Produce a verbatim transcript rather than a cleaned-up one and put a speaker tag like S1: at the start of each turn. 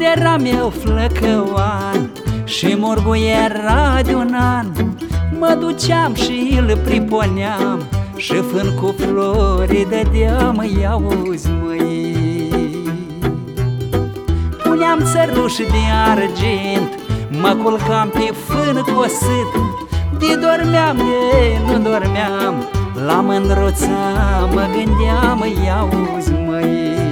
S1: eram eu flăcăoan și morgul era de un an, mă duceam și îl priponeam și fân cu flori dădeam, i-auzi măi. Puneam țăruși de argint, mă culcam pe fân cosit, de dormeam, ei, nu dormeam, la mândruța mă gândeam, i-auzi măi.